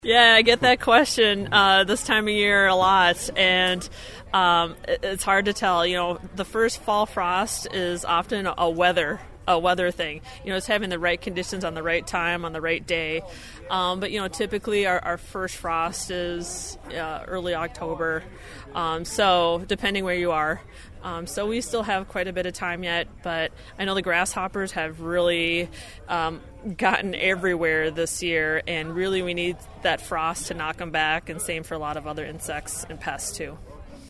Yeah, I get that question this time of year a lot, and it's hard to tell. The first fall frost is often a weather thing. It's having the right conditions on the right time, on the right day. But typically our first frost is early October, so depending where you are. So we still have quite a bit of time yet, but I know the grasshoppers have really gotten everywhere this year, and really we need that frost to knock them back, and same for a lot of other insects and pests too.